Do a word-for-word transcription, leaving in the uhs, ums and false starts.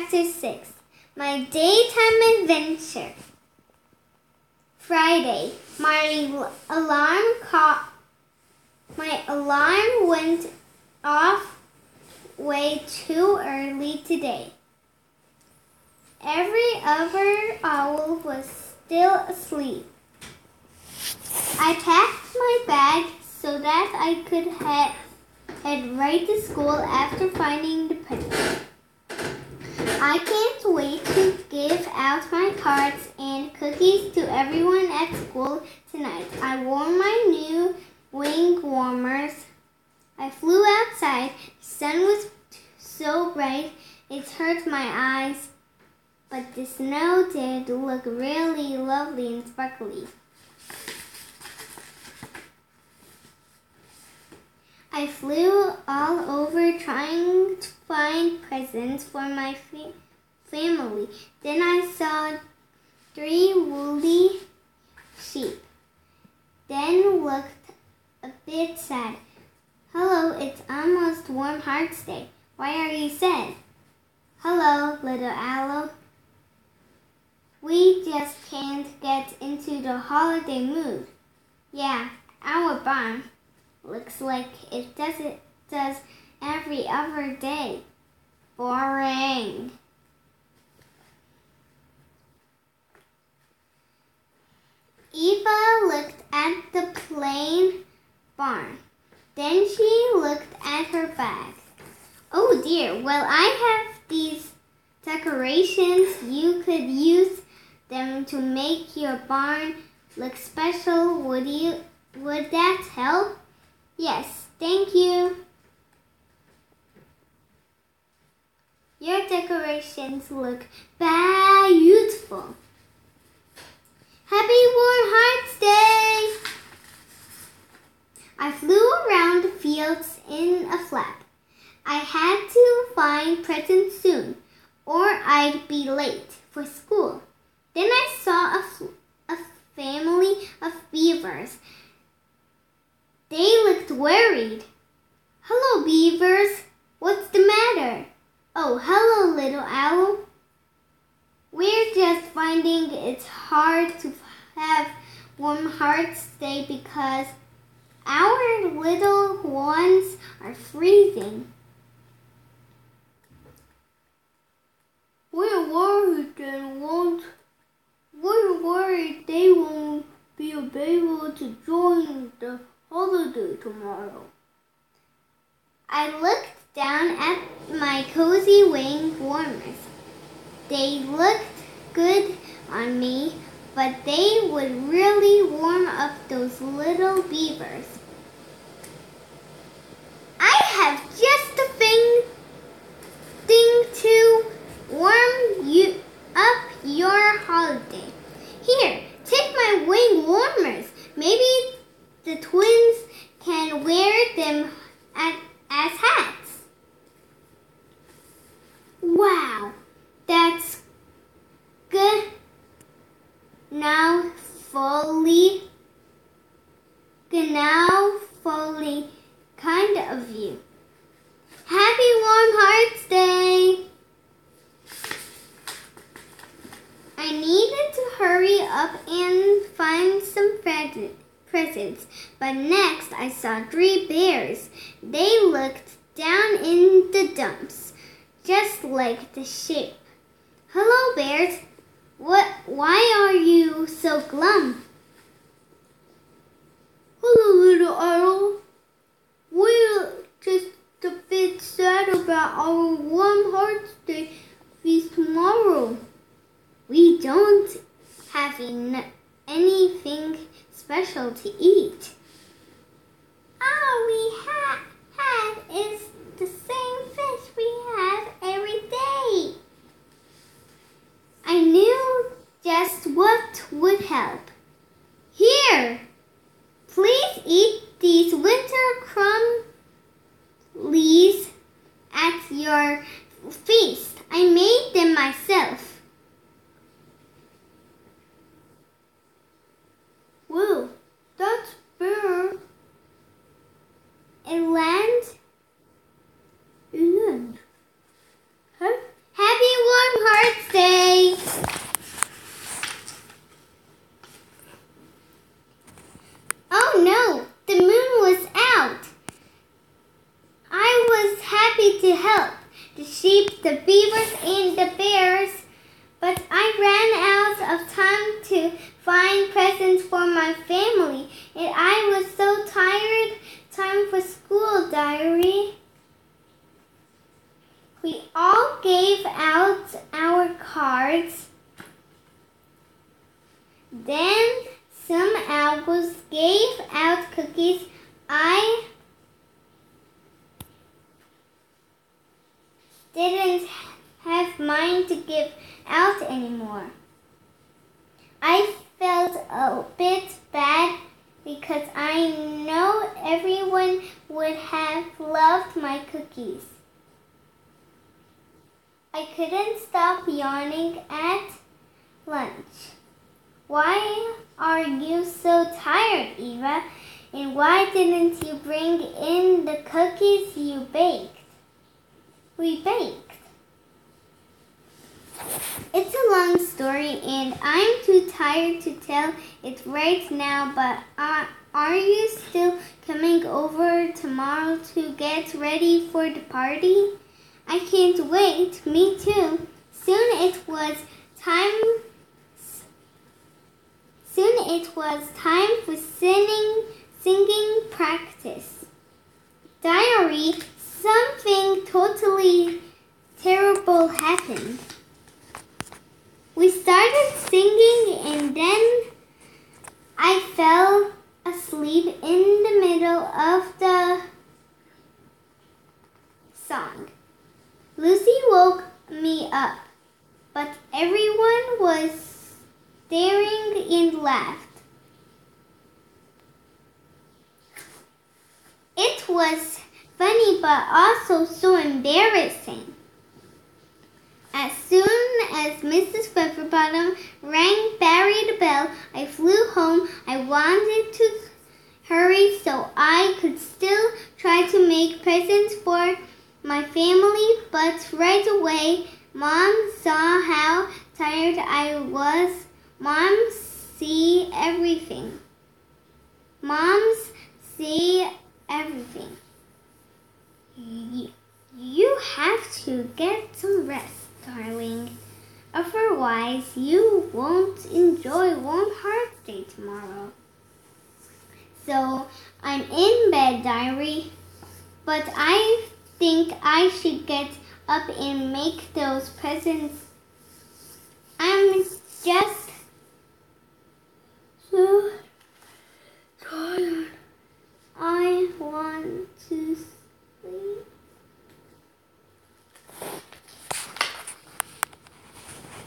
Chapter six. My Daytime Adventure. Friday. My alarm caught. My alarm went off way too early today. Every other owl was still asleep. I packed my bag so that I could head, head right to school after finding the present. I can't wait to give out my cards and cookies to everyone at school tonight. I wore my new wing warmers. I flew outside. The sun was so bright it hurt my eyes, but the snow did look really lovely and sparkly. I flew all over trying to find presents for my fa- family. Then I saw three woolly sheep. Then looked a bit sad. Hello, it's almost Warm Hearts Day. Why are you sad? Hello, little owl. We just can't get into the holiday mood. Yeah, our barn looks like it does it does every other day. Boring. Eva looked at the plain barn. Then she looked at her bag. Oh dear, well I have these decorations. You could use them to make your barn look special. Would you would that help? Yes, thank you. Your decorations look beautiful. Happy Warm Hearts Day! I flew around the fields in a flap. I had to find presents soon, or I'd be late for school. Then I saw a, a family of beavers. They looked worried. Hello, beavers. What's the matter? Oh, hello, little owl. We're just finding it's hard to have Warm Hearts Day because our little ones are freezing. We're worried they won't. We're worried they won't be able to join the holiday tomorrow. I looked down at my cozy wing warmers. They looked good on me, but they would really warm up those little beavers. I have just the thing, thing to warm you up your holiday. Here, take my wing warmers. Maybe the twins can wear them at, as hats. Wow, that's good. Now fully, now fully kind of you. Happy Warm Hearts Day! I needed to hurry up and find some presents, but next I saw three bears. They looked down in the dumps, just like the sheep. Hello, bears. What? Why are you so glum? Hello, little owl. We're just a bit sad about our Warm Hearts Day feast tomorrow. We don't have en- anything special to eat. All we ha- have is the same fish we have every day. I knew just what would help. Here, please eat these winter crumblies at your feast. I made them myself. Whoa, that's bear. It land. It land. Huh? Happy Warm to help the sheep, the beavers, and the bears. But I ran out of time to find presents for my family, and I was so tired. Time for school, Diary. We all gave out our cards. Then some owls gave out cookies. I didn't have mine to give out anymore. I felt a bit bad because I know everyone would have loved my cookies. I couldn't stop yawning at lunch. Why are you so tired, Eva? And why didn't you bring in the cookies you baked? We baked. It's a long story and I'm too tired to tell it right now, but uh, are you still coming over tomorrow to get ready for the party? I can't wait. Me too. Soon it was time Soon it was time for singing singing practice. Diary, something totally terrible happened. We started singing and then I fell asleep in the middle of the song. Lucy woke me up, but everyone was staring and laughed. It was funny but also so embarrassing. As soon as Missus Pepperbottom rang Barry the bell, I flew home. I wanted to hurry so I could still try to make presents for my family, but right away, Mom saw how tired I was. Moms see everything. Moms see everything. You, you have to get some rest, darling. Otherwise, you won't enjoy Warm Hearts Day tomorrow. So, I'm in bed, Diary, but I think I should get up and make those presents